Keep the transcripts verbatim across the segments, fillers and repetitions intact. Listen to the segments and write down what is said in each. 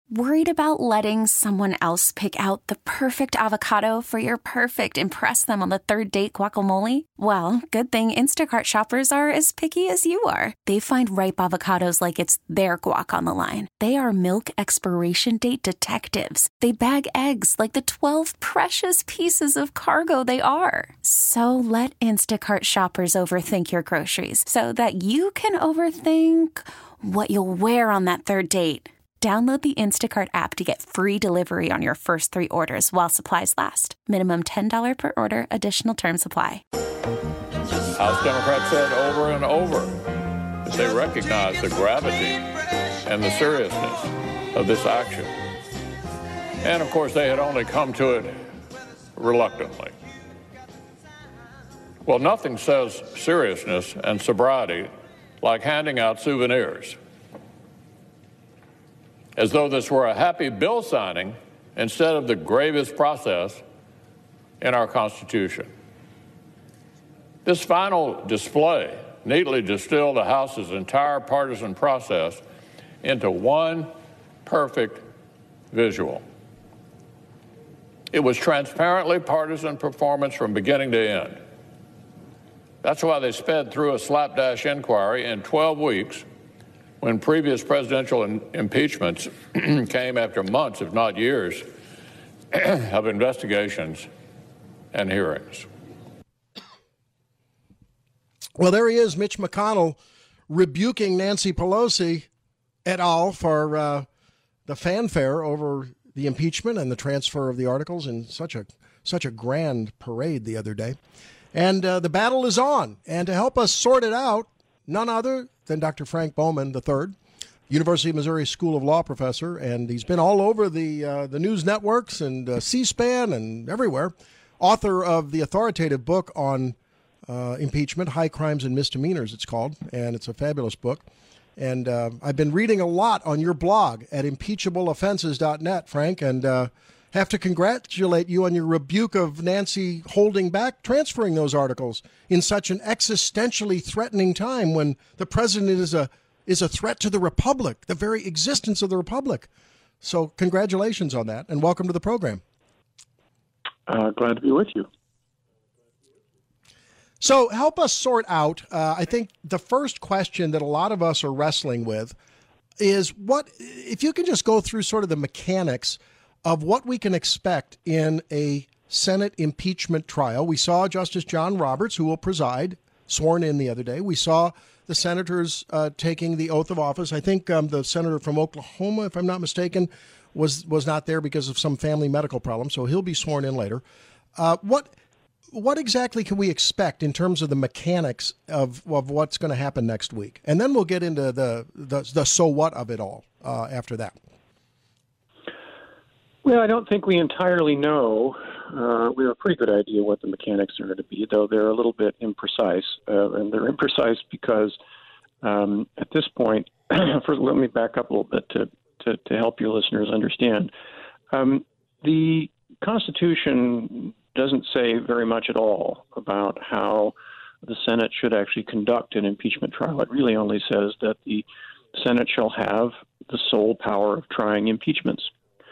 Worried about letting someone else pick out the perfect avocado for your perfect impress them on the third date guacamole? Well, good thing Instacart shoppers are as picky as you are. They find ripe avocados like it's their guac on the line. They are milk expiration date detectives. They bag eggs like the twelve precious pieces of cargo they are. So let Instacart shoppers overthink your groceries so that you can overthink what you'll wear on that third date. Download the Instacart app to get free delivery on your first three orders while supplies last. Minimum ten dollars per order. Additional terms apply. House Democrats said over and over that they recognize the gravity and the seriousness of this action. And, of course, they had only come to it reluctantly. Well, nothing says seriousness and sobriety like handing out souvenirs, as though this were a happy bill signing instead of the gravest process in our Constitution. This final display neatly distilled the House's entire partisan process into one perfect visual. It was transparently partisan performance from beginning to end. That's why they sped through a slapdash inquiry in twelve weeks, when previous presidential in- impeachments came after months, if not years, of investigations and hearings. Well, there he is, Mitch McConnell, rebuking Nancy Pelosi et al. For uh, the fanfare over the impeachment and the transfer of the articles in such a such a grand parade the other day. And uh, the battle is on. And to help us sort it out, none other than Doctor Frank Bowman the third, University of Missouri School of Law professor, and he's been all over the uh, the news networks and uh, C-SPAN and everywhere, author of the authoritative book on uh, impeachment, High Crimes and Misdemeanors, it's called, and it's a fabulous book. And uh, I've been reading a lot on your blog at impeachable offenses dot net, Frank, and uh, have to congratulate you on your rebuke of Nancy holding back transferring those articles in such an existentially threatening time when the president is a is a threat to the republic, the very existence of the republic. So congratulations on that, and welcome to the program. Uh, glad to be with you. So help us sort out, uh, I think the first question that a lot of us are wrestling with is what, if you can just go through sort of the mechanics of what we can expect in a Senate impeachment trial. We saw Justice John Roberts, who will preside, sworn in the other day. We saw the senators uh, taking the oath of office. I think um, the senator from Oklahoma, if I'm not mistaken, was was not there because of some family medical problem, so he'll be sworn in later. Uh, what what exactly can we expect in terms of the mechanics of, of what's going to happen next week? And then we'll get into the, the, the so what of it all uh, after that. Well, I don't think we entirely know. Uh, we have a pretty good idea what the mechanics are going to be, though they're a little bit imprecise. Uh, and they're imprecise because um, at this point, first, let me back up a little bit to, to, to help your listeners understand. Um, the Constitution doesn't say very much at all about how the Senate should actually conduct an impeachment trial. It really only says that the Senate shall have the sole power of trying impeachments.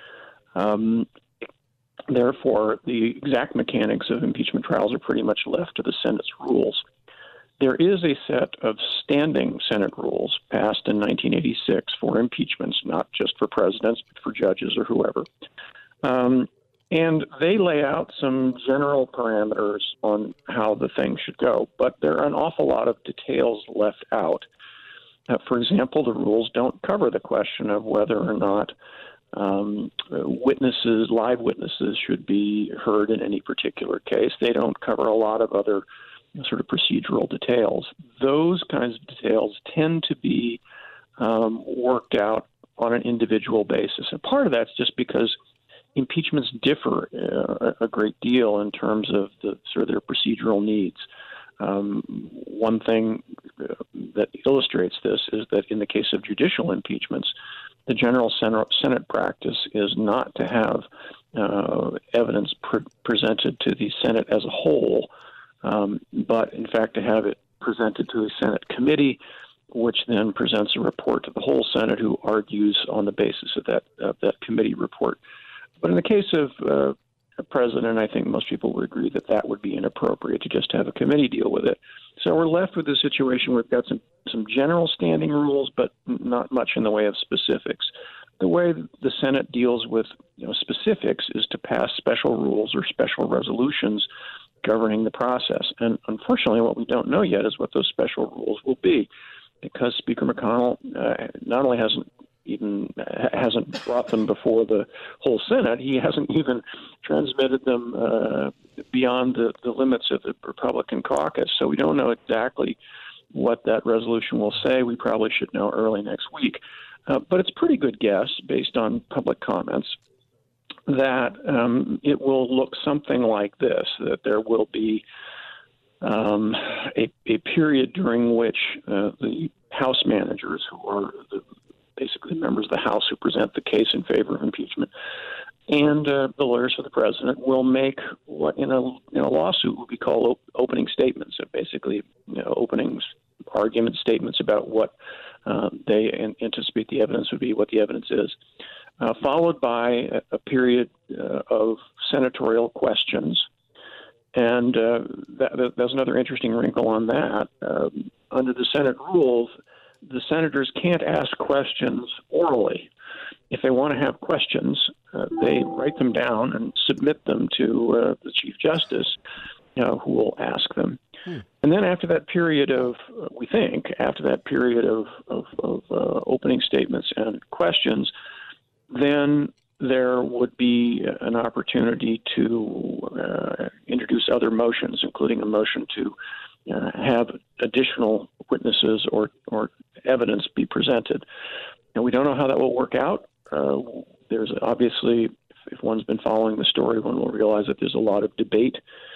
Um, therefore, the exact mechanics of impeachment trials are pretty much left to the Senate's rules. There is a set of standing Senate rules passed in nineteen eighty-six for impeachments, not just for presidents, but for judges or whoever. Um, and they lay out some general parameters on how the thing should go, but there are an awful lot of details left out. Uh, for example, the rules don't cover the question of whether or not Um, witnesses, live witnesses, should be heard in any particular case. They don't cover a lot of other sort of procedural details. Those kinds of details tend to be um, worked out on an individual basis. And part of that's just because impeachments differ uh, a great deal in terms of the sort of their procedural needs. Um, one thing uh, that illustrates this is that in the case of judicial impeachments, the general Senate practice is not to have uh, evidence pre- presented to the Senate as a whole, um, but in fact to have it presented to the Senate committee which then presents a report to the whole Senate, who argues on the basis of that of that committee report. But in the case of uh, a president, I think most people would agree that that would be inappropriate to just have a committee deal with it. So we're left with a situation where we've got some, some general standing rules, but not much in the way of specifics. The way the Senate deals with you know, specifics is to pass special rules or special resolutions governing the process. And unfortunately, what we don't know yet is what those special rules will be, because Speaker McConnell uh, not only hasn't even hasn't brought them before the whole Senate, he hasn't even transmitted them uh, beyond the, the limits of the Republican caucus. So we don't know exactly what that resolution will say. We probably should know early next week. Uh, but it's a pretty good guess, based on public comments, that um, it will look something like this, that there will be um, a, a period during which uh, the House managers, who are the basically members of the House who present the case in favor of impeachment, and uh, the lawyers for the president will make what in a in a lawsuit would be called op- opening statements, so basically you know, opening argument statements about what uh, they an- anticipate the evidence would be, what the evidence is, uh, followed by a, a period uh, of senatorial questions. And uh, that, that, there's another interesting wrinkle on that. Uh, under the Senate rules, the senators can't ask questions orally. If they want to have questions, uh, they write them down and submit them to uh, the Chief Justice, you know, who will ask them. Hmm. And then after that period of, uh, we think, after that period of, of, of uh, opening statements and questions, then there would be an opportunity to uh, introduce other motions, including a motion to uh, have additional witnesses or, or evidence be presented. And we don't know how that will work out. Uh, there's obviously, if, if one's been following the story, one will realize that there's a lot of debate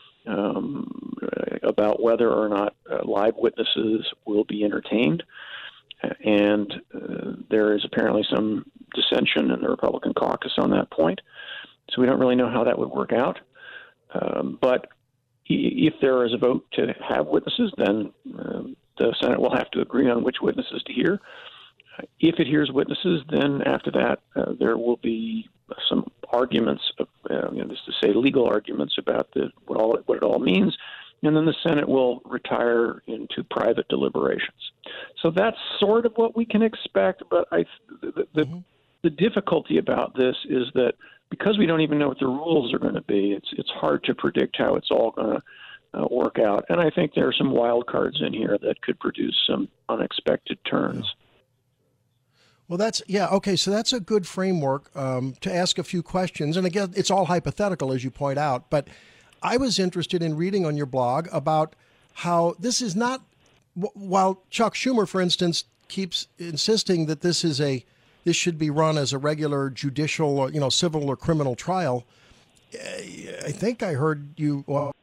um, about whether or not uh, live witnesses will be entertained. And uh, there is apparently some dissension in the Republican caucus on that point. So we don't really know how that would work out. Um, but if there is a vote to have witnesses, then uh, the Senate will have to agree on which witnesses to hear. If it hears witnesses, then after that, uh, there will be some arguments, of, uh, you know, just to say legal arguments about the, what, all, what it all means, and then the Senate will retire into private deliberations. So that's sort of what we can expect, but I, the, the, mm-hmm. the difficulty about this is that because we don't even know what the rules are going to be, it's it's hard to predict how it's all going to uh, work out. And I think there are some wild cards in here that could produce some unexpected turns. Yeah. Well, that's, yeah, okay, so that's a good framework um, to ask a few questions. And again, it's all hypothetical, as you point out. But I was interested in reading on your blog about how this is not, while Chuck Schumer, for instance, keeps insisting that this is a, this should be run as a regular judicial, or, you know, civil or criminal trial. I think I heard you, well,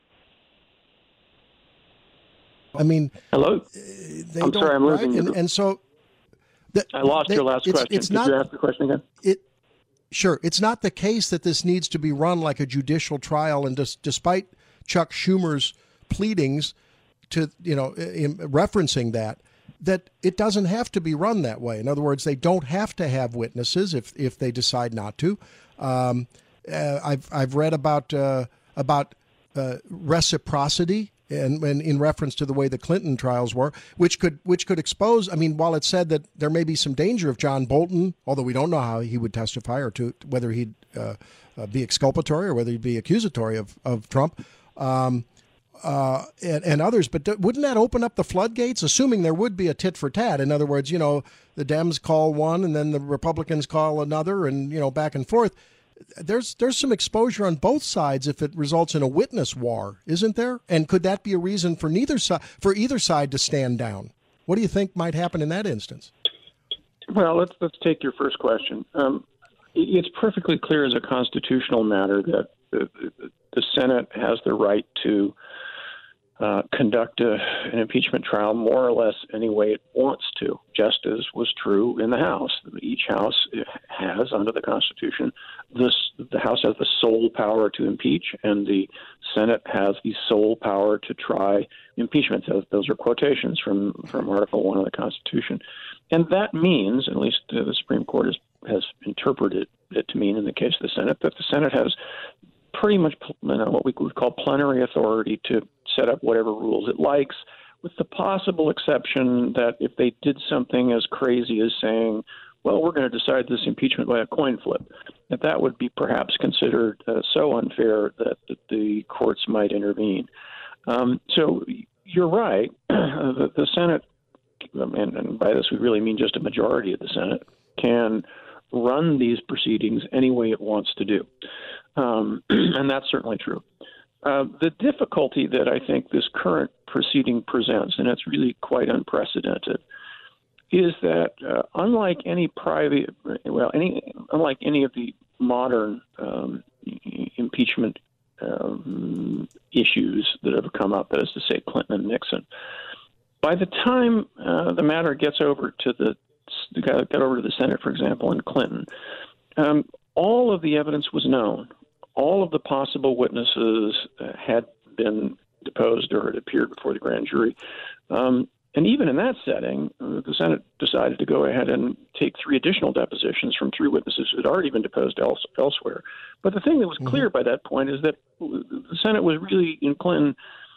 I mean, hello? They I'm don't, sorry, I'm right? losing and, you. and so, The, I lost they, your last it's, question. It's Could not, you ask the question again? It, sure. It's not the case that this needs to be run like a judicial trial, and dis, despite Chuck Schumer's pleadings to, you know, in, referencing that, that it doesn't have to be run that way. In other words, they don't have to have witnesses if if they decide not to. Um, uh, I've I've read about uh, about uh, reciprocity. And, and in reference to the way the Clinton trials were, which could which could expose, I mean, while it said that there may be some danger of John Bolton, although we don't know how he would testify or to whether he'd uh, uh, be exculpatory or whether he'd be accusatory of, of Trump um, uh, and, and others. But th- wouldn't that open up the floodgates, assuming there would be a tit for tat? In other words, you know, the Dems call one and then the Republicans call another and, you know, back and forth. There's there's some exposure on both sides if it results in a witness war, isn't there? And could that be a reason for neither side for either side to stand down? What do you think might happen in that instance? Well, let's let's take your first question. Um, it's perfectly clear as a constitutional matter that the, the Senate has the right to uh, conduct a, an impeachment trial more or less any way it wants to, just as was true in the House. Each House has, under the Constitution, this, the House has the sole power to impeach, and the Senate has the sole power to try impeachment. Those, those are quotations from, from Article One of the Constitution. And that means, at least uh, the Supreme Court has, has interpreted it to mean in the case of the Senate, that the Senate has pretty much, you know, what we would call plenary authority to set up whatever rules it likes, with the possible exception that if they did something as crazy as saying, well, we're going to decide this impeachment by a coin flip, that that would be perhaps considered uh, so unfair that, that the courts might intervene. Um, so you're right. the, the Senate, and, and by this we really mean just a majority of the Senate, can run these proceedings any way it wants to do. Um, and that's certainly true. Uh, the difficulty that I think this current proceeding presents, and it's really quite unprecedented, is that uh, unlike any private, well, any unlike any of the modern um, impeachment um, issues that have come up, that is to say, Clinton and Nixon, by the time uh, the matter gets over to the got, got over to the Senate, for example, in Clinton, um, all of the evidence was known. All of the possible witnesses uh, had been deposed or had appeared before the grand jury. Um, and even in that setting, uh, the Senate decided to go ahead and take three additional depositions from three witnesses who had already been deposed else, elsewhere. But the thing that was mm-hmm. clear by that point is that the Senate was really, in Clinton,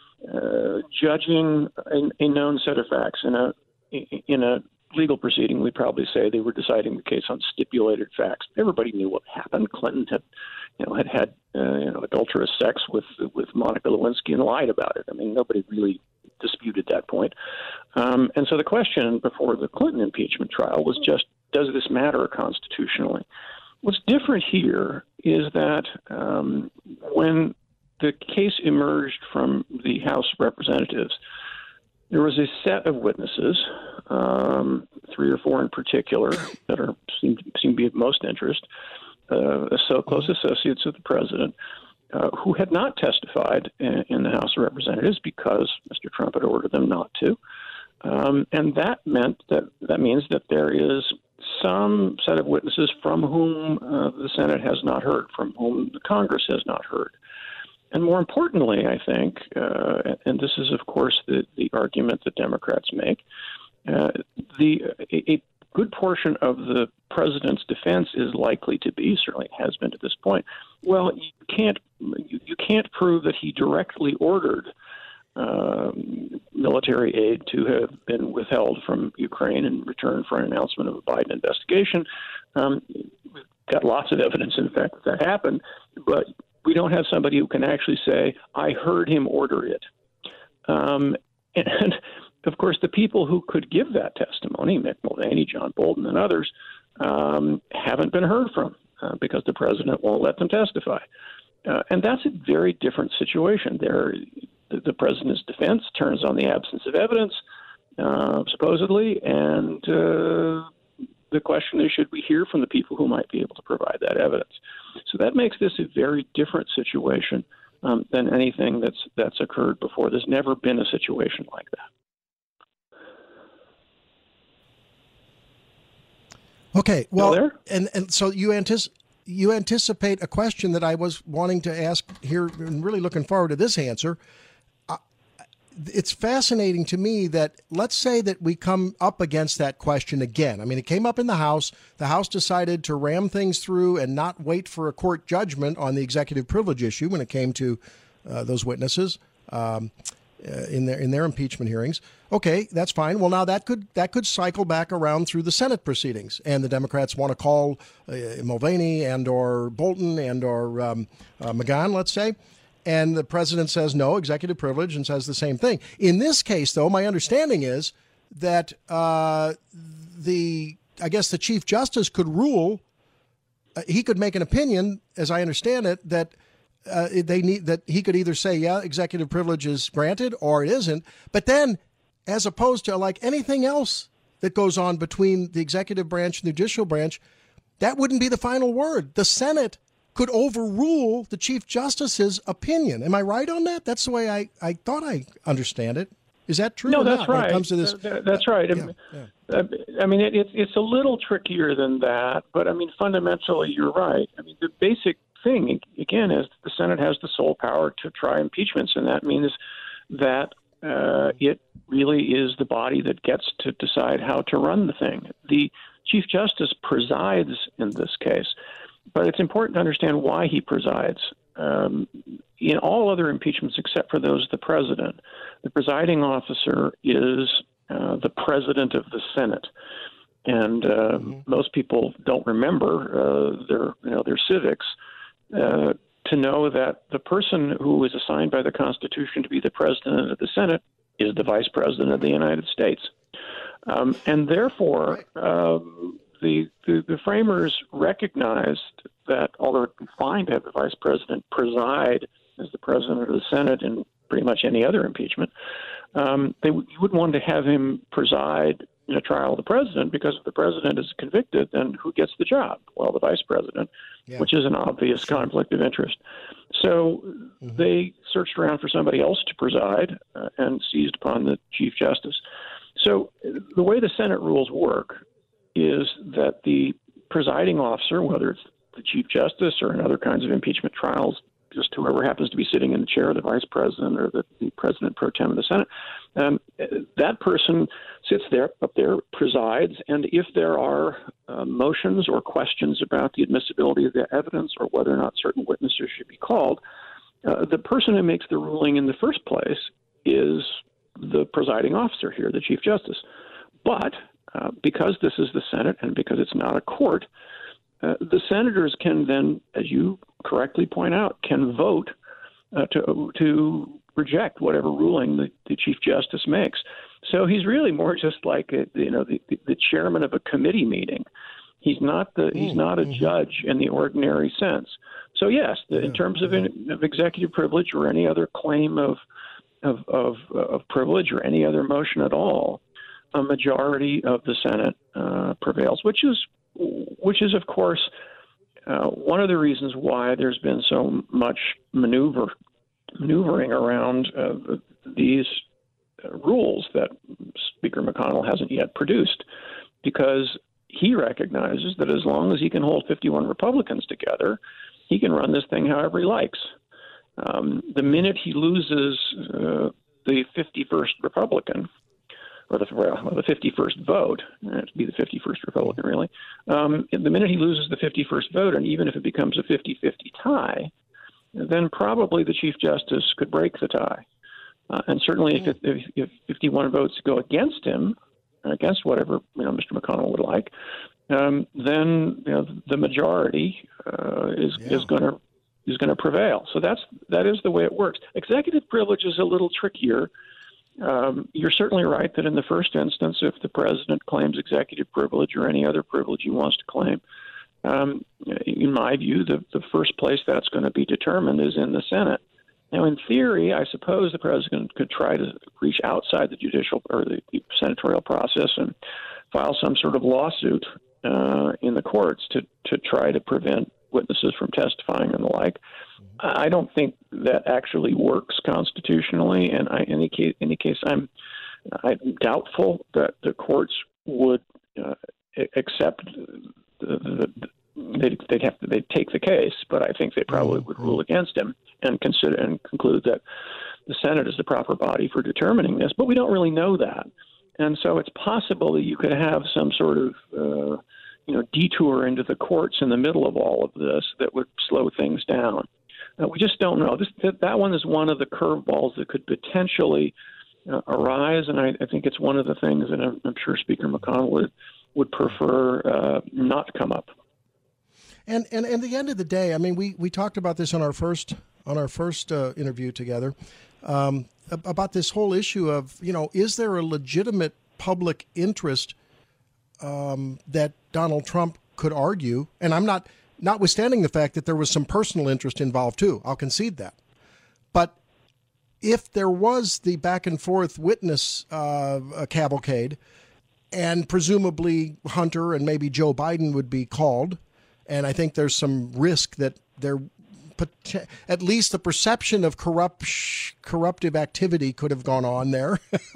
uh, judging a, a known set of facts. In a, in a legal proceeding, we'd probably say they were deciding the case on stipulated facts. Everybody knew what happened. Clinton had You know, had had uh, you know adulterous sex with with Monica Lewinsky and lied about it. I mean, nobody really disputed that point. Um, and so the question before the Clinton impeachment trial was just, does this matter constitutionally? What's different here is that um, when the case emerged from the House of Representatives, there was a set of witnesses, um, three or four in particular, that are seem, seem to be of most interest, Uh, so close associates of the president, uh, who had not testified in, in the House of Representatives because Mister Trump had ordered them not to. Um, and that meant that that means that there is some set of witnesses from whom uh, the Senate has not heard, from whom the Congress has not heard. And more importantly, I think, uh, and this is, of course, the, the argument that Democrats make, uh, the a, a good portion of the president's defense is likely to be, certainly has been to this point, well, you can't you, you can't prove that he directly ordered um, military aid to have been withheld from Ukraine in return for an announcement of a Biden investigation. Um, we've got lots of evidence, in fact, that that happened, but we don't have somebody who can actually say, I heard him order it. Um, and of course, the people who could give that testimony, Mick Mulvaney, John Bolton, and others, um, haven't been heard from uh, because the president won't let them testify. Uh, and that's a very different situation. There, the, the president's defense turns on the absence of evidence, uh, supposedly, and uh, the question is, should we hear from the people who might be able to provide that evidence? So that makes this a very different situation um, than anything that's that's occurred before. There's never been a situation like that. Okay, well, and, and so you anticipate you anticipate a question that I was wanting to ask here, and really looking forward to this answer. Uh, it's fascinating to me that, let's say that we come up against that question again. I mean, it came up in the House. The House decided to ram things through and not wait for a court judgment on the executive privilege issue when it came to uh, those witnesses. Um, Uh, in their in their impeachment hearings. Okay, that's fine. Well, now that could that could cycle back around through the Senate proceedings, and the Democrats want to call uh, Mulvaney and or Bolton and or um, uh, McGahn, let's say, and the president says no, executive privilege, and says the same thing. In this case, though, my understanding is that uh, the I guess the Chief Justice could rule. Uh, he could make an opinion, as I understand it, that. Uh, they need that he could either say, yeah, executive privilege is granted or it isn't. But then, as opposed to like anything else that goes on between the executive branch and the judicial branch, that wouldn't be the final word. The Senate could overrule the Chief Justice's opinion. Am I right on that? That's the way I, I thought I understand it. Is that true? No, that's not, right. When it comes to this? That's right. Yeah, yeah. I mean, it, it's a little trickier than that, but I mean, fundamentally, you're right. I mean, the basic thing, again, is the Senate has the sole power to try impeachments, and that means that uh, it really is the body that gets to decide how to run the thing. The Chief Justice presides in this case, but it's important to understand why he presides. Um, in all other impeachments except for those of the president, the presiding officer is uh, the president of the Senate. And uh, mm-hmm. most people don't remember uh, their, you know, their civics uh, to know that the person who is assigned by the Constitution to be the president of the Senate is the vice president of the United States. Um, and therefore, uh, the, the the framers recognized that although it's fine to have the vice president preside as the president of the Senate in pretty much any other impeachment, um, they w- you wouldn't want to have him preside in a trial of the president, because if the president is convicted, then who gets the job? Well, the vice president, yeah. which is an obvious conflict of interest. So mm-hmm. they searched around for somebody else to preside uh, and seized upon the Chief Justice. So the way the Senate rules work is that the presiding officer, whether it's the Chief Justice or in other kinds of impeachment trials, just whoever happens to be sitting in the chair, the vice president or the, the president pro tem of the Senate, um, that person sits there, up there, presides, and if there are uh, motions or questions about the admissibility of the evidence or whether or not certain witnesses should be called, uh, the person who makes the ruling in the first place is the presiding officer here, the Chief Justice. But uh, because this is the Senate and because it's not a court, uh, the senators can then, as you correctly point out, can vote uh, to to reject whatever ruling the, the Chief Justice makes. So he's really more just like a, you know the, the chairman of a committee meeting. He's not the he's not a judge in the ordinary sense. So yes, the, in terms of, in, of executive privilege or any other claim of Of, of of privilege or any other motion at all, a majority of the Senate uh, prevails, which is which is of course uh, one of the reasons why there's been so much maneuver maneuvering around uh, these uh, rules that Speaker McConnell hasn't yet produced, because he recognizes that as long as he can hold fifty-one Republicans together, he can run this thing however he likes. Um, the minute he loses uh, the fifty-first Republican, or the, well, the fifty-first vote, it'd be the fifty-first Republican, really, um, the minute he loses the fifty-first vote, and even if it becomes a fifty-fifty tie, then probably the Chief Justice could break the tie. Uh, and certainly if, it, if, if fifty-one votes go against him, against whatever you know Mister McConnell would like, um, then you know, the majority uh, is, yeah. is going to is going to prevail. So that's that is the way it works. Executive privilege is a little trickier. Um, you're certainly right that in the first instance, if the president claims executive privilege or any other privilege he wants to claim, um, in my view, the, the first place that's going to be determined is in the Senate. Now, in theory, I suppose the president could try to reach outside the judicial or the, the senatorial process and file some sort of lawsuit uh, in the courts to, to try to prevent witnesses from testifying and the like. I don't think that actually works constitutionally, and I, in any case, any case, I'm, I'm doubtful that the courts would uh, accept the, the, the they'd, they'd have to they'd take the case, but I think they probably would rule against him and consider and conclude that the Senate is the proper body for determining this. But we don't really know that, and so it's possible that you could have some sort of uh, you know, detour into the courts in the middle of all of this that would slow things down. Uh, we just don't know. This, that, that one is one of the curveballs that could potentially uh, arise, and I, I think it's one of the things that I'm, I'm sure Speaker McConnell would would prefer uh, not to come up. And and at the end of the day, I mean, we, we talked about this on our first on our first uh, interview together um, about this whole issue of, you know, is there a legitimate public interest Um, that Donald Trump could argue, and I'm not, notwithstanding the fact that there was some personal interest involved too, I'll concede that. But if there was the back and forth witness uh, a cavalcade, and presumably Hunter and maybe Joe Biden would be called, and I think there's some risk that there, at least the perception of corrupt, corruptive activity could have gone on there.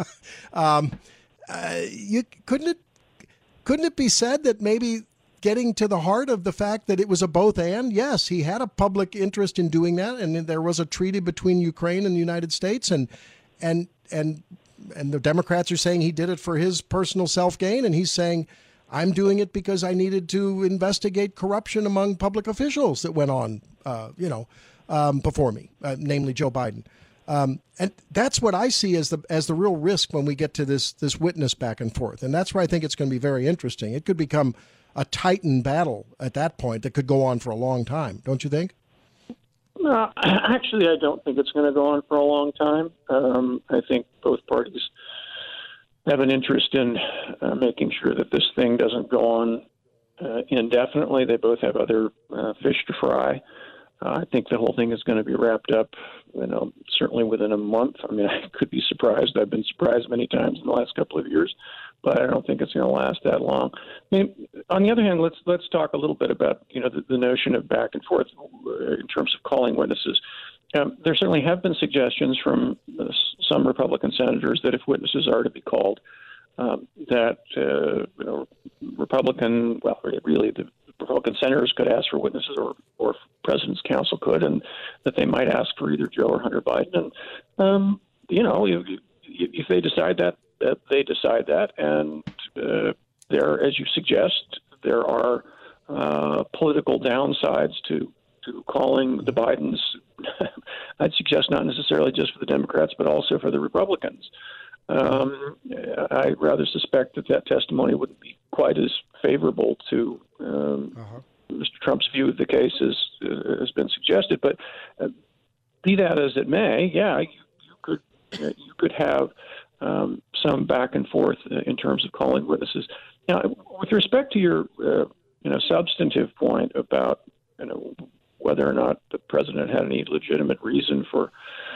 um, uh, you couldn't it couldn't it be said that maybe getting to the heart of the fact that it was a both and? Yes, he had a public interest in doing that, and there was a treaty between Ukraine and the United States, and and and and the Democrats are saying he did it for his personal self-gain, and he's saying, I'm doing it because I needed to investigate corruption among public officials that went on, uh, you know, um, before me, uh, namely Joe Biden. Um, and that's what I see as the as the real risk when we get to this this witness back and forth. And that's where I think it's going to be very interesting. It could become a Titan battle at that point that could go on for a long time. Don't you think? No, actually, I don't think it's going to go on for a long time. Um, I think both parties have an interest in uh, making sure that this thing doesn't go on uh, indefinitely. They both have other uh, fish to fry. Uh, I think the whole thing is going to be wrapped up, you know, certainly within a month. I mean, I could be surprised. I've been surprised many times in the last couple of years, but I don't think it's going to last that long. I mean, on the other hand, let's let's talk a little bit about, you know, the, the notion of back and forth in terms of calling witnesses. Um, there certainly have been suggestions from uh, some Republican senators that if witnesses are to be called, um, that uh, you know, Republican, well, really the Republican senators could ask for witnesses, or or President's counsel could, and that they might ask for either Joe or Hunter Biden. And um, you know, if, if they decide that, that they decide that, and uh, there, as you suggest, there are uh, political downsides to. to calling the Bidens, I'd suggest not necessarily just for the Democrats, but also for the Republicans. Um, I rather suspect that that testimony wouldn't be quite as favorable to um, uh-huh. Mister Trump's view of the case as uh, has been suggested. But uh, be that as it may, yeah, you, you could uh, you could have um, some back and forth uh, in terms of calling witnesses. Now, with respect to your uh, you know substantive point about you know. whether or not the president had any legitimate reason for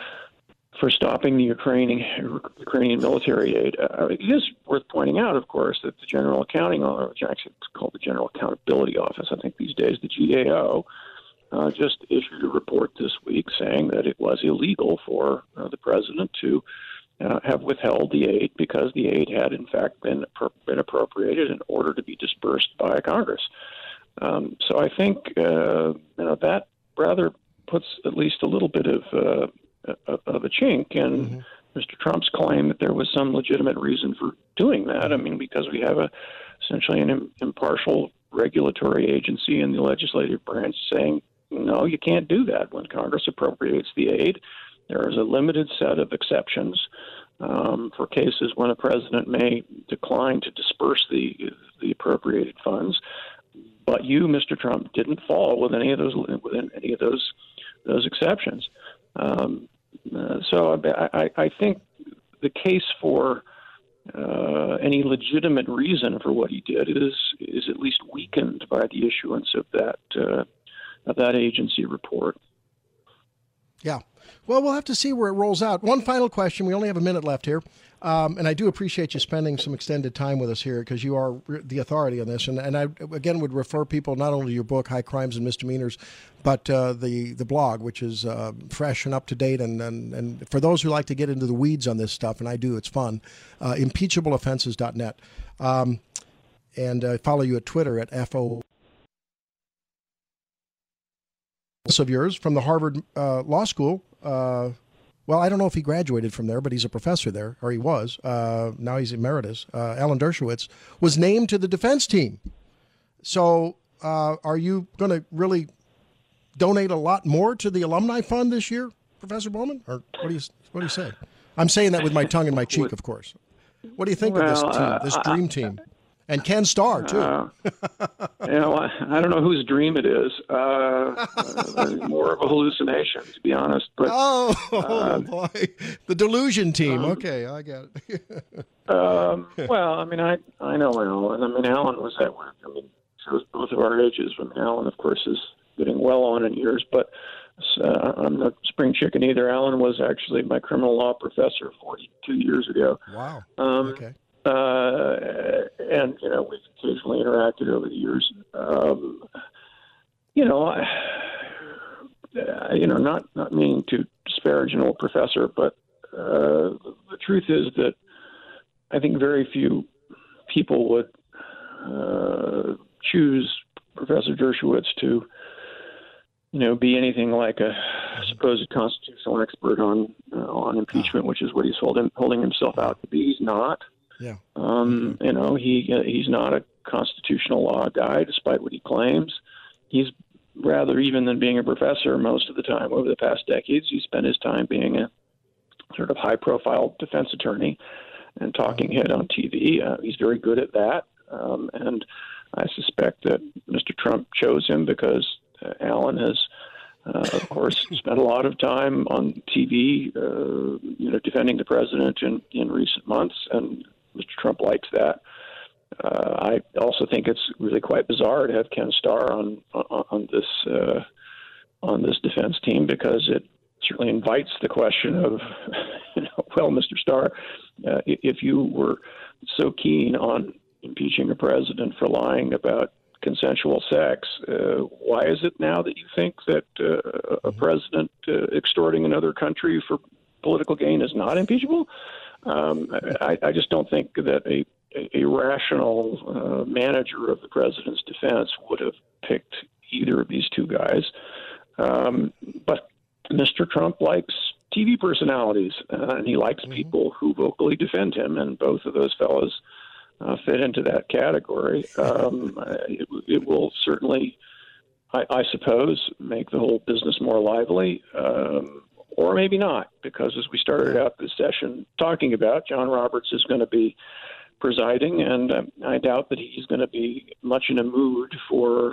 for stopping the Ukrainian Ukrainian military aid. Uh, it is worth pointing out, of course, that the General Accounting, or actually it's called the General Accountability Office, I think these days, the G A O, uh, just issued a report this week saying that it was illegal for uh, the president to uh, have withheld the aid because the aid had, in fact, been, been appropriated in order to be dispersed by Congress. Um, so I think uh, you know that rather puts at least a little bit of uh, of a chink in mm-hmm. Mister Trump's claim that there was some legitimate reason for doing that. I mean, because we have a essentially an impartial regulatory agency in the legislative branch saying, no, you can't do that. When Congress appropriates the aid, there is a limited set of exceptions um, for cases when a president may decline to disperse the the appropriated funds. But you, Mister Trump, didn't fall with any of those within any of those those exceptions. Um, uh, so I, I, I think the case for uh, any legitimate reason for what he did is is at least weakened by the issuance of that uh, of that agency report. Yeah. Well, we'll have to see where it rolls out. One final question. We only have a minute left here. Um, and I do appreciate you spending some extended time with us here because you are the authority on this. And, and I, again, would refer people not only to your book, High Crimes and Misdemeanors, but uh, the, the blog, which is uh, fresh and up to date. And, and, and for those who like to get into the weeds on this stuff, and I do, it's fun, uh, impeachable offenses dot net. Um, and uh, follow you at Twitter at F O. Of yours from the Harvard uh, Law School. Uh, well, I don't know if he graduated from there, but he's a professor there, or he was. Uh, now he's emeritus. Uh, Alan Dershowitz was named to the defense team. So uh, are you going to really donate a lot more to the alumni fund this year, Professor Bowman? Or what do you what do you say? I'm saying that with my tongue in my cheek, of course. What do you think well, of this team, this dream team? And Ken Starr, too. Uh, you know, I, I don't know whose dream it is. Uh, uh, more of a hallucination, to be honest. But oh, uh, boy. The delusion team. Um, okay, I get it. um, well, I mean, I I know Alan. I mean, Alan was that way. I mean, she was both of our ages. I mean, Alan, of course, is getting well on in years, but uh, I'm not spring chicken either. Alan was actually my criminal law professor forty-two years ago. Wow. Um, okay. Uh, and, you know, we've occasionally interacted over the years. Um, you know, I, uh, you know, not, not meaning to disparage an old professor, but uh, the truth is that I think very few people would uh, choose Professor Dershowitz to, you know, be anything like a supposed constitutional expert on uh, on impeachment, which is what he's holding holding himself out to be. He's not. Yeah. Um, you know, he uh, he's not a constitutional law guy, despite what he claims. He's rather, even than being a professor, most of the time over the past decades, he spent his time being a sort of high-profile defense attorney and talking head on T V. Uh, he's very good at that, um, and I suspect that Mister Trump chose him because uh, Alan has, uh, of course, spent a lot of time on T V, uh, you know, defending the president in, in recent months, and Mister Trump likes that. Uh, I also think it's really quite bizarre to have Ken Starr on on, on this uh, on this defense team, because it certainly invites the question of, you know, well, Mister Starr, uh, if you were so keen on impeaching a president for lying about consensual sex, uh, why is it now that you think that uh, a president uh, extorting another country for political gain is not impeachable? Um, I, I just don't think that a, a rational uh, manager of the president's defense would have picked either of these two guys. Um, but Mister Trump likes T V personalities, uh, and he likes mm-hmm. people who vocally defend him, and both of those fellows uh, fit into that category. Um, it, it will certainly, I, I suppose, make the whole business more lively. Um, Or maybe not, because as we started out this session talking about, John Roberts is going to be presiding, and um, I doubt that he's going to be much in a mood for,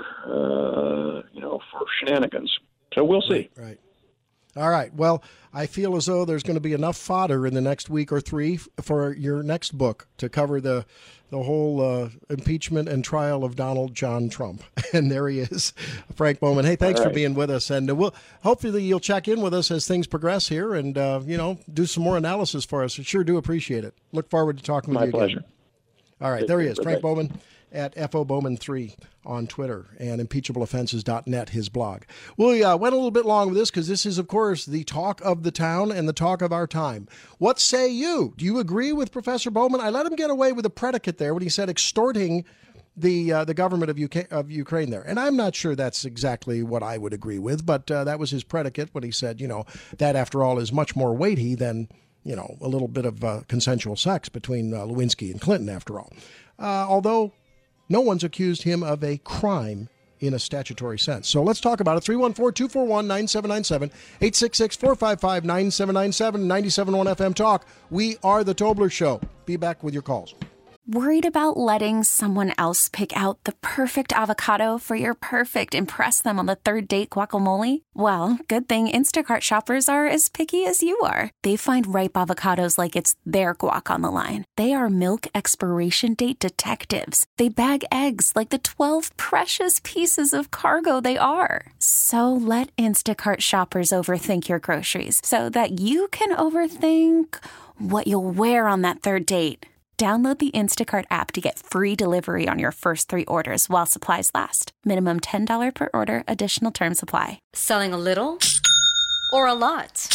uh, you know, for shenanigans. So we'll see. Right, right. All right. Well, I feel as though there's going to be enough fodder in the next week or three for your next book to cover the the whole uh, impeachment and trial of Donald John Trump. And there he is, Frank Bowman. Hey, thanks right. for being with us. And we'll hopefully you'll check in with us as things progress here and, uh, you know, do some more analysis for us. I sure do appreciate it. Look forward to talking with My you pleasure. again. All right. There he is, Frank Bowman at F O Bowman three on Twitter, and impeachable offenses dot net, his blog. We uh, went a little bit long with this because this is, of course, the talk of the town and the talk of our time. What say you? Do you agree with Professor Bowman? I let him get away with a predicate there when he said extorting the uh, the government of U K of Ukraine there. And I'm not sure that's exactly what I would agree with, but uh, that was his predicate when he said, you know, that after all is much more weighty than, you know, a little bit of uh, consensual sex between uh, Lewinsky and Clinton, after all. Uh, although no one's accused him of a crime in a statutory sense. So let's talk about it. three one four, two four one, nine seven nine seven, eight six six, four five five, nine seven nine seven, ninety-seven point one F M Talk. We are The Tobler Show. Be back with your calls. Worried about letting someone else pick out the perfect avocado for your perfect impress them on the third date guacamole? Well, good thing Instacart shoppers are as picky as you are. They find ripe avocados like it's their guac on the line. They are milk expiration date detectives. They bag eggs like the twelve precious pieces of cargo they are. So let Instacart shoppers overthink your groceries so that you can overthink what you'll wear on that third date. Download the Instacart app to get free delivery on your first three orders while supplies last. Minimum ten dollars per order. Additional terms apply. Selling a little or a lot?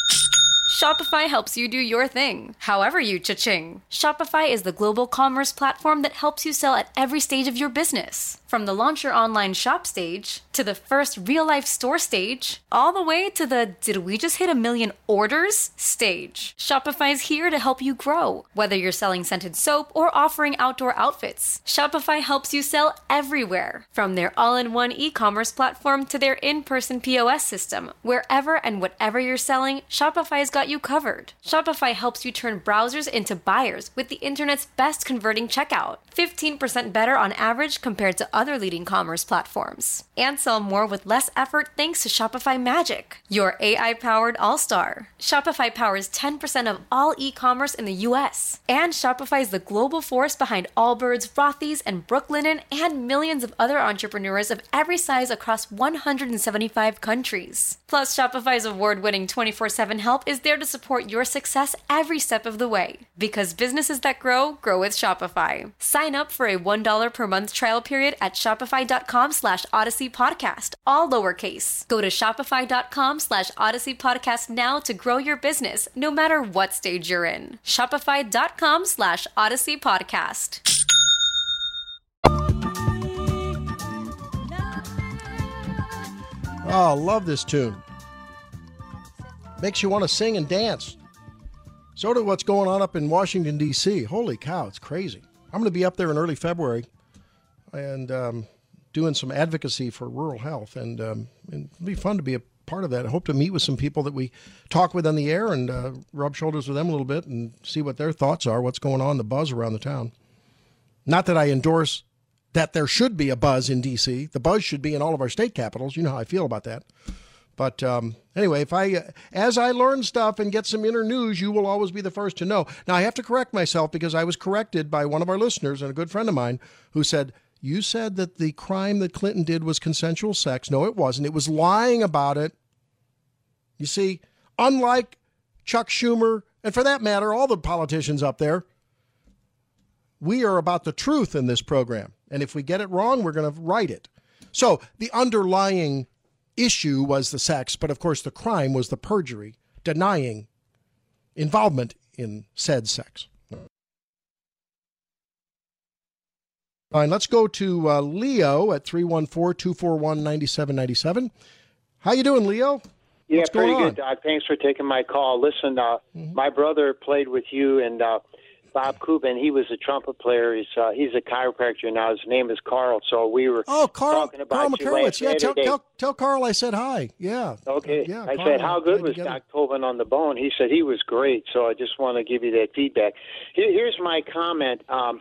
Shopify helps you do your thing, however you cha-ching. Shopify is the global commerce platform that helps you sell at every stage of your business. From the launch your online shop stage, to the first real-life store stage, all the way to the did we just hit a million orders stage. Shopify's here to help you grow. Whether you're selling scented soap or offering outdoor outfits, Shopify helps you sell everywhere. From their all-in-one e-commerce platform to their in-person P O S system, wherever and whatever you're selling, Shopify's got you covered. Shopify helps you turn browsers into buyers with the internet's best converting checkout. fifteen percent better on average compared to other leading commerce platforms. And sell more with less effort thanks to Shopify Magic, your A I-powered all-star. Shopify powers ten percent of all e-commerce in the U S. And Shopify is the global force behind Allbirds, Rothy's, and Brooklinen, and millions of other entrepreneurs of every size across one hundred seventy-five countries. Plus, Shopify's award-winning twenty-four seven help is there there to support your success every step of the way. Because businesses that grow, grow with Shopify. Sign up for a one dollar per month trial period at shopify.com slash Odyssey Podcast, all lowercase. Go to shopify.com slash Odyssey Podcast now to grow your business, no matter what stage you're in. Shopify.com slash Odyssey Podcast. Oh, love this tune. Makes you want to sing and dance. So do what's going on up in Washington, D C Holy cow, it's crazy. I'm going to be up there in early February and um, doing some advocacy for rural health. And, um, and it'll be fun to be a part of that. I hope to meet with some people that we talk with on the air and uh, rub shoulders with them a little bit and see what their thoughts are, what's going on, the buzz around the town. Not that I endorse that there should be a buzz in D C The buzz should be in all of our state capitals. You know how I feel about that. But um, anyway, if I, uh, as I learn stuff and get some inner news, you will always be the first to know. Now, I have to correct myself because I was corrected by one of our listeners and a good friend of mine who said, you said that the crime that Clinton did was consensual sex. No, it wasn't. It was lying about it. You see, unlike Chuck Schumer, and for that matter, all the politicians up there, we are about the truth in this program. And if we get it wrong, we're going to right it. So the underlying issue was the sex, but of course the crime was the perjury, denying involvement in said sex. Fine, let's go to uh, Leo at three one four, two four one, nine seven nine seven. How you doing, Leo? Yeah, What's pretty going on? good, Doc. Thanks for taking my call. Listen, uh, mm-hmm. my brother played with you and uh, Bob Cuban. He was a trumpet player. He's uh, he's a chiropractor now. His name is Carl. So we were oh, Carl, talking about Carl you McCarowitz. Yeah, tell, tell, tell Carl I said hi. Yeah. Okay. Yeah, I Carl, said, how good was together. Doc Tobin on the bone? He said he was great. So I just want to give you that feedback. Here, here's my comment. Um,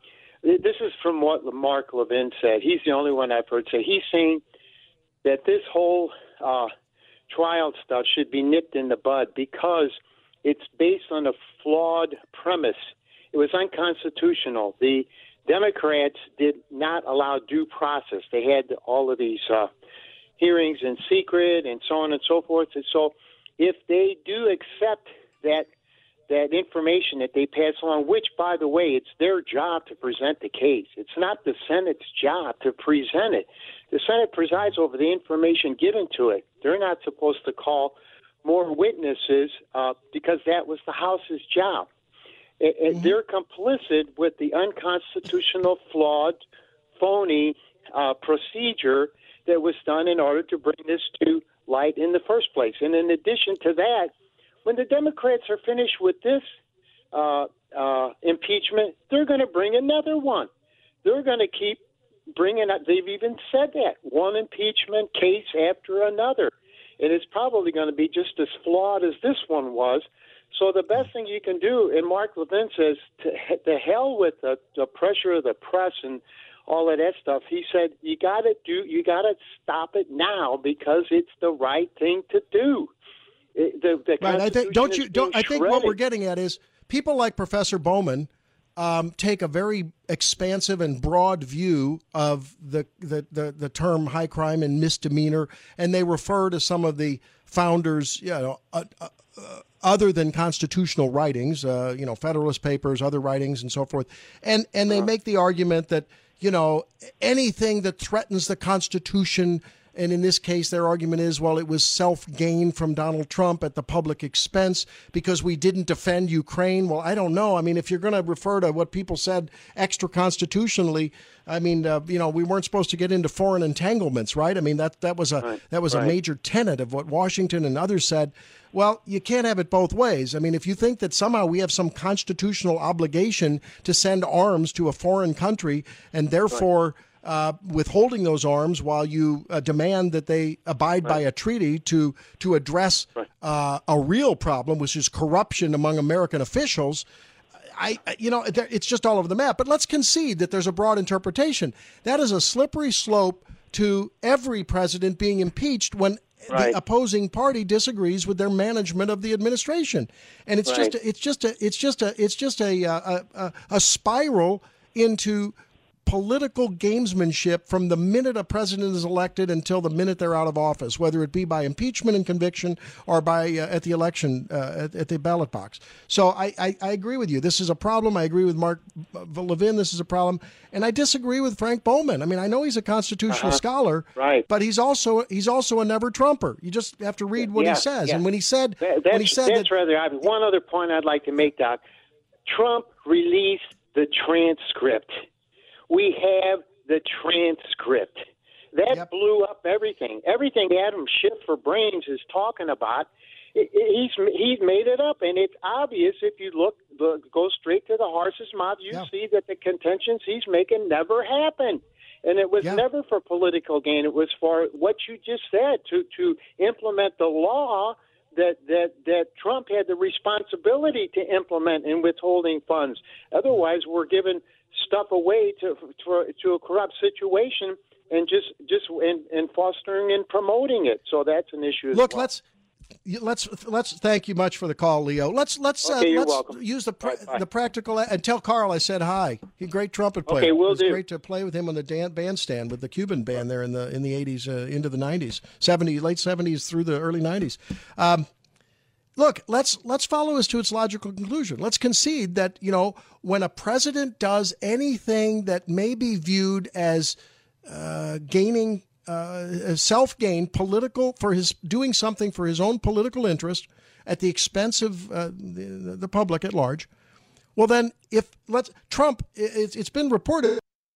this is from what Mark Levin said. He's the only one I've heard say. He's saying that this whole uh, trial stuff should be nipped in the bud because it's based on a flawed premise. It was unconstitutional. The Democrats did not allow due process. They had all of these uh, hearings in secret and so on and so forth. And so if they do accept that that information that they pass along, which, by the way, it's their job to present the case. It's not the Senate's job to present it. The Senate presides over the information given to it. They're not supposed to call more witnesses uh, because that was the House's job. It, it, mm-hmm. They're complicit with the unconstitutional, flawed, phony uh, procedure that was done in order to bring this to light in the first place. And in addition to that, when the Democrats are finished with this uh, uh, impeachment, they're going to bring another one. They're going to keep bringing up. They've even said that one impeachment case after another. And it's probably going to be just as flawed as this one was. So the best thing you can do, and Mark Levin says, to, to hell with the, the pressure of the press and all of that stuff. He said, you got to do, you got to stop it now because it's the right thing to do. It, the, the right. I think don't you don't. I think what we're getting at is people like Professor Bowman um, take a very expansive and broad view of the, the the the term high crime and misdemeanor, and they refer to some of the founders, you know, uh, uh, other than constitutional writings, uh, you know, Federalist Papers, other writings, and so forth, and and they make the argument that, you know, anything that threatens the Constitution. And in this case, their argument is, well, it was self-gain from Donald Trump at the public expense because we didn't defend Ukraine. Well, I don't know. I mean, if you're going to refer to what people said extra-constitutionally, I mean, uh, you know, we weren't supposed to get into foreign entanglements, right? I mean, that that was a right. that was right. a major tenet of what Washington and others said. Well, you can't have it both ways. I mean, if you think that somehow we have some constitutional obligation to send arms to a foreign country and therefore right. Uh, withholding those arms while you uh, demand that they abide right. by a treaty to to address right. uh, a real problem, which is corruption among American officials. I, you know, it's just all over the map. But let's concede that there's a broad interpretation. That is a slippery slope to every president being impeached when right. the opposing party disagrees with their management of the administration, and it's right. just a, it's just a it's just a it's just a a, a, a spiral into political gamesmanship from the minute a president is elected until the minute they're out of office, whether it be by impeachment and conviction or by uh, at the election, uh, at, at the ballot box. So I, I, I agree with you. This is a problem. I agree with Mark Levin. This is a problem. And I disagree with Frank Bowman. I mean, I know he's a constitutional uh-huh. scholar, right. but he's also he's also a never Trumper. You just have to read what yeah, he says. yeah. And when he said, that, that's, when he said that's that, rather obvious. One other point I'd like to make, Doc. Trump released the transcript. We have the transcript. That yep. blew up everything. Everything Adam Schiff for Brains is talking about, it, it, he's he's made it up, and it's obvious if you look, look go straight to the horse's mouth. You yeah. see that the contentions he's making never happened. And it was yeah. never for political gain. It was for what you just said, to, to implement the law that, that, that Trump had the responsibility to implement in withholding funds. Otherwise, we're giving stuff away to to, to a corrupt situation and just just and, and fostering and promoting it. So that's an issue as Look, well. let's let's let's thank you much for the call, Leo. Let's let's okay, uh, you're let's welcome. use the pra- Bye, bye. the practical and tell Carl I said hi. He's a great trumpet player. Okay, we'll it was do. great to play with him on the dan- bandstand with the Cuban band there in the in the eighties uh, into the nineties, seventies, late seventies through the early nineties. Um, Look, let's let's follow this to its logical conclusion. Let's concede that, you know, when a president does anything that may be viewed as uh, gaining uh, self-gain, political for his doing something for his own political interest at the expense of uh, the, the public at large, well, then if let's Trump, it, it's been reported.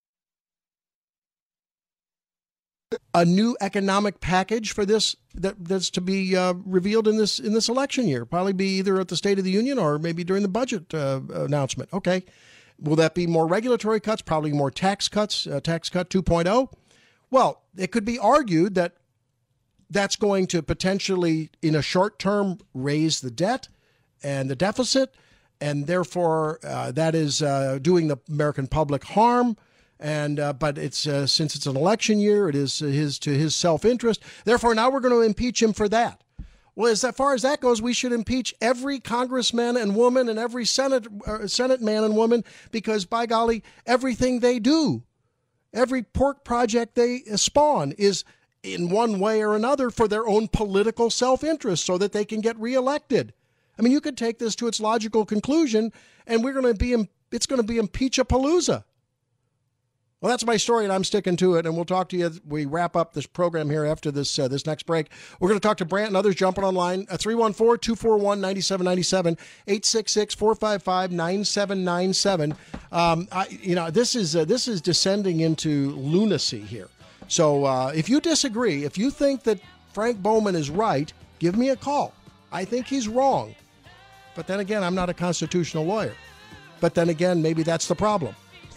A new economic package for this that, that's to be uh, revealed in this in this election year. Probably be either at the State of the Union or maybe during the budget uh, announcement. Okay, will that be more regulatory cuts? Probably more tax cuts. Uh, tax cut two point oh. Well, it could be argued that that's going to potentially, in a short term, raise the debt and the deficit, and therefore uh, that is uh, doing the American public harm. And uh, but it's uh, since it's an election year, it is his to his self-interest. Therefore, now we're going to impeach him for that. Well, as far as that goes, we should impeach every congressman and woman and every Senate uh, Senate man and woman, because by golly, everything they do, every pork project they spawn is in one way or another for their own political self-interest, so that they can get reelected. I mean, you could take this to its logical conclusion, and we're going to be it's going to be impeach-a-palooza. Well, that's my story, and I'm sticking to it, and we'll talk to you as we wrap up this program here after this uh, this next break. We're going to talk to Brant and others jumping online, uh, three one four, two four one, nine seven nine seven, eight six six, four five five, nine seven nine seven. Um, I, you know, this is, uh, this is descending into lunacy here. So uh, if you disagree, if you think that Frank Bowman is right, give me a call. I think he's wrong. But then again, I'm not a constitutional lawyer. But then again, maybe that's the problem.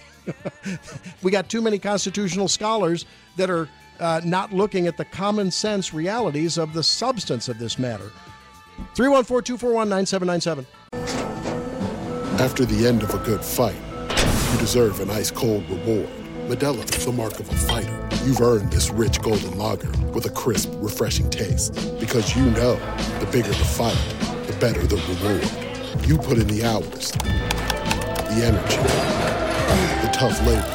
We got too many constitutional scholars that are uh, not looking at the common sense realities of the substance of this matter. three one four, two four one, nine seven nine seven. After the end of a good fight, you deserve an ice-cold reward. Modelo is the mark of a fighter. You've earned this rich golden lager with a crisp, refreshing taste. Because you know, the bigger the fight, the better the reward. You put in the hours, the energy, the tough labor.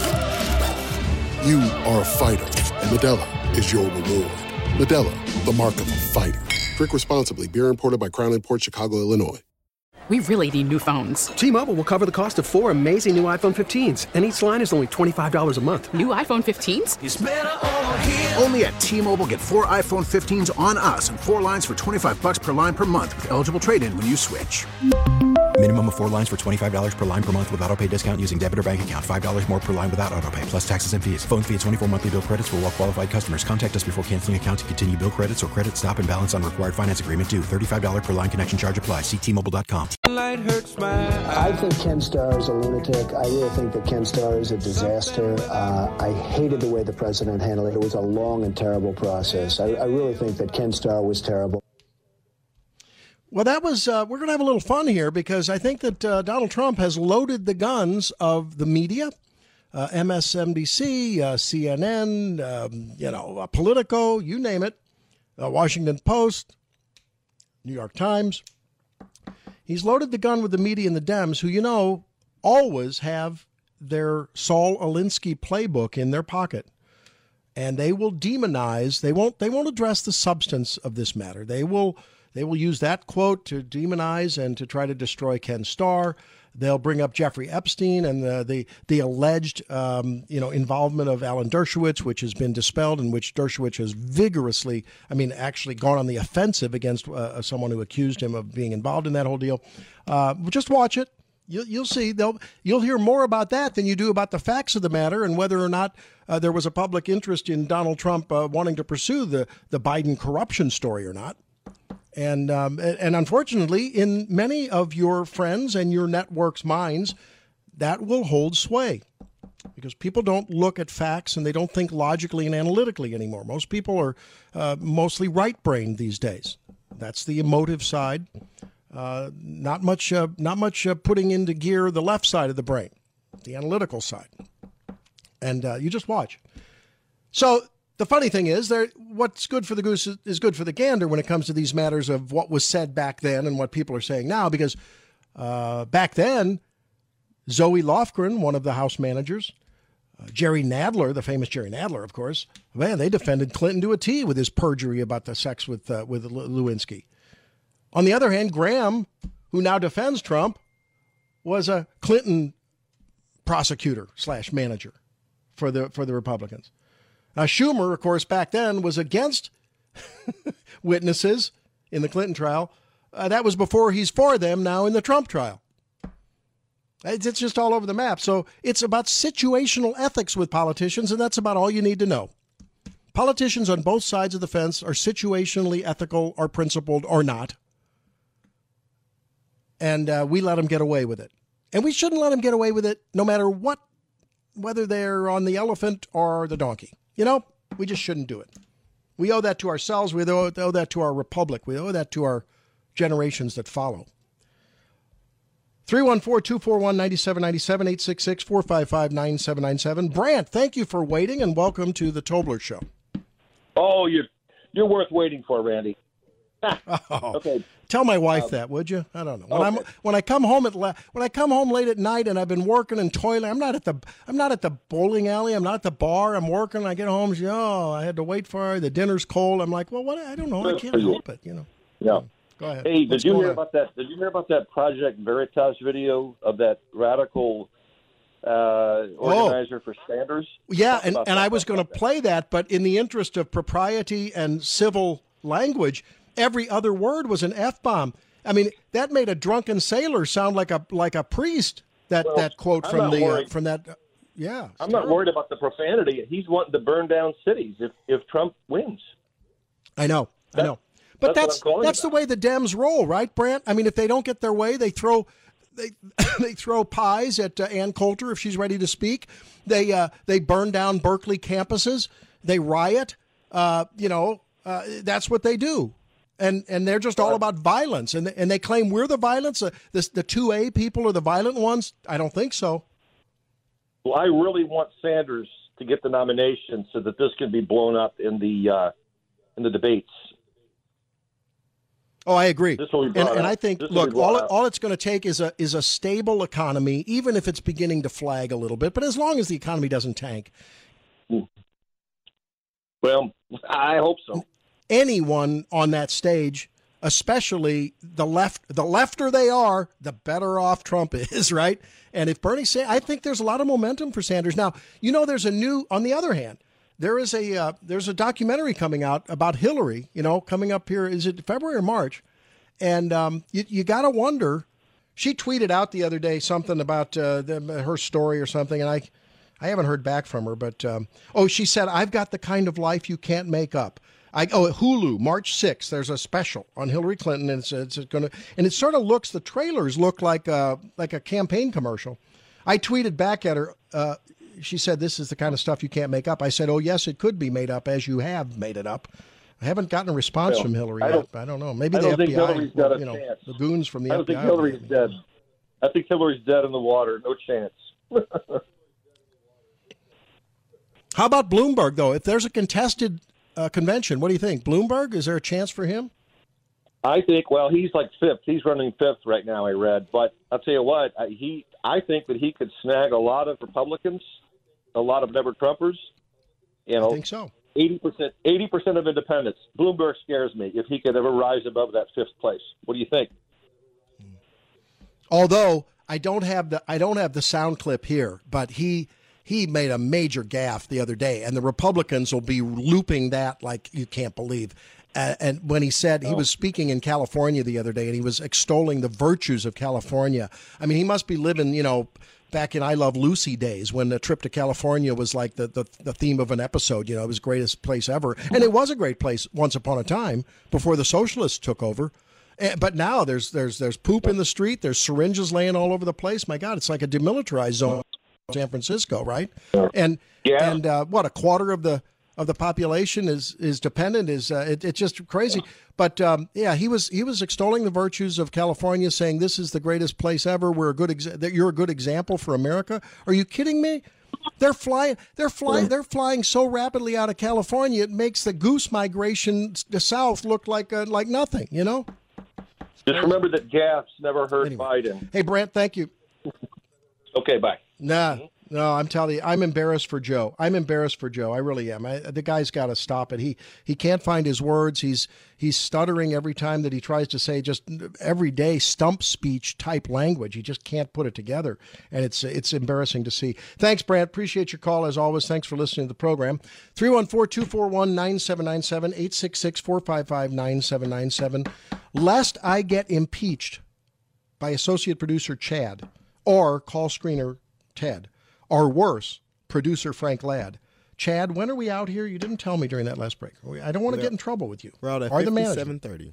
You are a fighter, and Modelo is your reward. Modelo, the mark of a fighter. Drink responsibly. Beer imported by Crown Imports, Chicago, Illinois. We really need new phones. T-Mobile will cover the cost of four amazing new iPhone fifteens, and each line is only twenty-five dollars a month. New iPhone fifteens? It's better over here. Only at T-Mobile, get four iPhone fifteens on us and four lines for twenty-five dollars per line per month with eligible trade-in when you switch. Minimum of four lines for twenty-five dollars per line per month with autopay discount using debit or bank account. five dollars more per line without autopay, plus taxes and fees. Phone fee at twenty-four monthly bill credits for well-qualified customers. Contact us before canceling account to continue bill credits or credit stop and balance on required finance agreement due. thirty-five dollars per line connection charge applies. See T Mobile dot com. Light hurts my eyes. I think Ken Starr is a lunatic. I really think that Ken Starr is a disaster. Uh, I hated the way the president handled it. It was a long and terrible process. I, I really think that Ken Starr was terrible. Well, that was, uh, we're going to have a little fun here because I think that uh, Donald Trump has loaded the guns of the media, uh, M S N B C, uh, C N N, um, you know, uh, Politico, you name it, uh, Washington Post, New York Times. He's loaded the gun with the media and the Dems, who, you know, always have their Saul Alinsky playbook in their pocket, and they will demonize. They won't. They won't address the substance of this matter. They will. They will use that quote to demonize and to try to destroy Ken Starr. They'll bring up Jeffrey Epstein and the the, the alleged um, you know involvement of Alan Dershowitz, which has been dispelled, in which Dershowitz has vigorously, I mean, actually gone on the offensive against uh, someone who accused him of being involved in that whole deal. Uh, just watch it. You'll, you'll see. They'll you'll hear more about that than you do about the facts of the matter and whether or not uh, there was a public interest in Donald Trump uh, wanting to pursue the the Biden corruption story or not. And um, and unfortunately, in many of your friends and your network's minds, that will hold sway because people don't look at facts and they don't think logically and analytically anymore. Most people are uh, mostly right-brained these days. That's the emotive side. Uh, not much, uh, not much uh, putting into gear the left side of the brain, the analytical side. And uh, you just watch. So. The funny thing is, there, what's good for the goose is good for the gander when it comes to these matters of what was said back then and what people are saying now, because uh, back then, Zoe Lofgren, one of the House managers, uh, Jerry Nadler, the famous Jerry Nadler, of course, man, they defended Clinton to a T with his perjury about the sex with, uh, with Lewinsky. On the other hand, Graham, who now defends Trump, was a Clinton prosecutor slash manager for the for the Republicans. Now, Schumer, of course, back then was against witnesses in the Clinton trial. Uh, that was before he's for them now in the Trump trial. It's, it's just all over the map. So it's about situational ethics with politicians, and that's about all you need to know. Politicians on both sides of the fence are situationally ethical or principled or not. And uh, we let them get away with it. And we shouldn't let them get away with it no matter what, whether they're on the elephant or the donkey. You know, we just shouldn't do it. We owe that to ourselves. We owe, owe that to our republic. We owe that to our generations that follow. three one four, two four one, nine seven nine seven, eight six six, four five five, nine seven nine seven. Brant, thank you for waiting and welcome to the Tobler Show. Oh, you're, you're worth waiting for, Randy. Oh, okay. Tell my wife um, that, would you? I don't know. When okay. I'm when I come home at la- when I come home late at night and I've been working and toiling, I'm not at the I'm not at the bowling alley. I'm not at the bar. I'm working. I get home. She, oh, I had to wait for her. The dinner's cold. I'm like, well, what? I don't know. I can't help it. You know. Yeah. Go ahead. Hey, What's did you hear on? about that? Did you hear about that Project Veritas video of that radical uh, organizer oh. for Sanders? Yeah, Talk and, and I was going to play that, but in the interest of propriety and civil language, every other word was an F-bomb. I mean, that made a drunken sailor sound like a like a priest. That well, that quote I'm from the uh, from that. Uh, yeah, I'm not terrible. worried about the profanity. He's wanting to burn down cities if, if Trump wins. I know, that, I know, but that's that's, that's the way the Dems roll, right, Brant? I mean, if they don't get their way, they throw they they throw pies at uh, Ann Coulter if she's ready to speak. They uh, they burn down Berkeley campuses. They riot. Uh, you know, uh, that's what they do. And and they're just all about violence, and and they claim we're the violence. Uh, this, the two A people are the violent ones. I don't think so. Well, I really want Sanders to get the nomination so that this can be blown up in the uh, in the debates. Oh, I agree. This will be and brought and up. I think This will look, be brought all it, up. all it's going to take is a is a stable economy, even if it's beginning to flag a little bit. But as long as the economy doesn't tank. Well, I hope so. Anyone on that stage, especially the left, the lefter they are, the better off Trump is, right? And if Bernie Sanders, I think there's a lot of momentum for Sanders. Now, you know, there's a new, on the other hand, there is a, uh, there's a documentary coming out about Hillary, you know, coming up here, is it February or March? And um, you, you got to wonder, she tweeted out the other day something about uh, the, her story or something, and I, I haven't heard back from her, but, um, oh, she said, I've got the kind of life you can't make up. I, oh, Hulu, March sixth, there's a special on Hillary Clinton, and it's, it's going to, and it sort of looks, the trailers look like a, like a campaign commercial. I tweeted back at her, uh, she said, this is the kind of stuff you can't make up. I said, oh, yes, it could be made up, as you have made it up. I haven't gotten a response well, from Hillary I yet. I don't know. Maybe I the don't F B I, think Hillary's got a you know, chance. the goons from the I don't F B I. think Hillary's dead. I think Hillary's dead in the water. No chance. How about Bloomberg, though? If there's a contested uh, convention, what do you think? Bloomberg, is there a chance for him? I think, well, he's like fifth. He's running fifth right now, I read. But I'll tell you what, I, he, I think that he could snag a lot of Republicans, a lot of never-Trumpers. You know, I think so. eighty percent, eighty percent of independents. Bloomberg scares me if he could ever rise above that fifth place. What do you think? Although I don't have the I don't have the sound clip here, but he he made a major gaffe the other day, and the Republicans will be looping that like you can't believe. Uh, and when he said he was speaking in California the other day, and he was extolling the virtues of California. I mean, he must be living, you know, back in I Love Lucy days when the trip to California was like the, the, the theme of an episode. You know, it was the greatest place ever. And it was a great place once upon a time before the socialists took over. But now there's there's there's poop in the street. There's syringes laying all over the place. My God, it's like a demilitarized zone in San Francisco, right? And yeah. and uh, what, a quarter of the of the population is is dependent. Is uh, it, it's just crazy. But um, yeah, he was he was extolling the virtues of California, saying this is the greatest place ever. We're a good exa- that you're a good example for America. Are you kidding me? They're flying. They're flying. They're flying so rapidly out of California, it makes the goose migration to south look like uh, like nothing. You know. Just remember that gaffes never hurt anyway. Biden. Hey, Brant, thank you. Okay, bye. Nah, no, I'm telling you, I'm embarrassed for Joe. I'm embarrassed for Joe. I really am. I, the guy's got to stop it. He he can't find his words. He's he's stuttering every time that he tries to say just everyday stump speech type language. He just can't put it together, and it's it's embarrassing to see. Thanks, Brant. Appreciate your call as always. Thanks for listening to the program. three one four, two four one, nine seven nine seven, eight six six, four five five, nine seven nine seven. Lest I get impeached by associate producer Chad or call screener Ted, or worse, producer Frank Ladd. Chad, when are we out here? You didn't tell me during that last break. I don't want to get in trouble with you. We're out at fifty-seven thirty.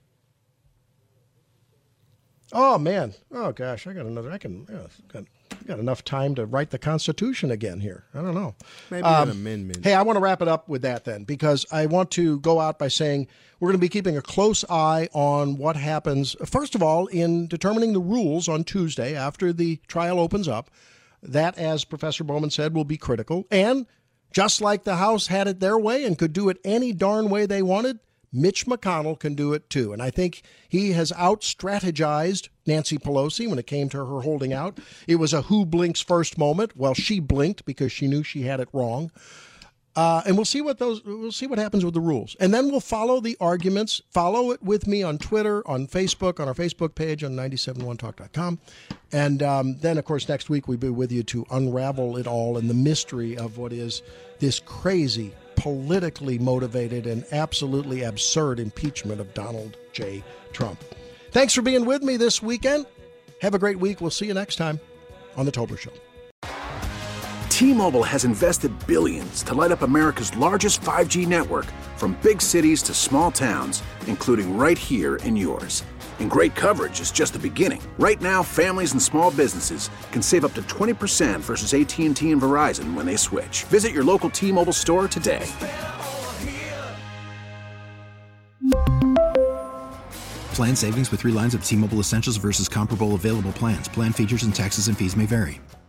Oh, man. Oh, gosh. I got another. I can. Yeah, got, got enough time to write the Constitution again here. I don't know. Maybe um, an amendment. Hey, I want to wrap it up with that then, because I want to go out by saying we're going to be keeping a close eye on what happens, first of all, in determining the rules on Tuesday after the trial opens up. That, as Professor Bowman said, will be critical. And just like the House had it their way and could do it any darn way they wanted, Mitch McConnell can do it too. And I think he has out-strategized Nancy Pelosi when it came to her holding out. It was a who blinks first moment. Well, she blinked because she knew she had it wrong. Uh, and we'll see what those we'll see what happens with the rules. And then we'll follow the arguments. Follow it with me on Twitter, on Facebook, on our Facebook page, on nine seven one talk dot com. And um, then, of course, next week we'll be with you to unravel it all and the mystery of what is this crazy, politically motivated and absolutely absurd impeachment of Donald J. Trump. Thanks for being with me this weekend. Have a great week. We'll see you next time on The Tobler Show. T-Mobile has invested billions to light up America's largest five G network, from big cities to small towns, including right here in yours. And great coverage is just the beginning. Right now, families and small businesses can save up to twenty percent versus A T and T and Verizon when they switch. Visit your local T-Mobile store today. Plan savings with three lines of T-Mobile Essentials versus comparable available plans. Plan features and taxes and fees may vary.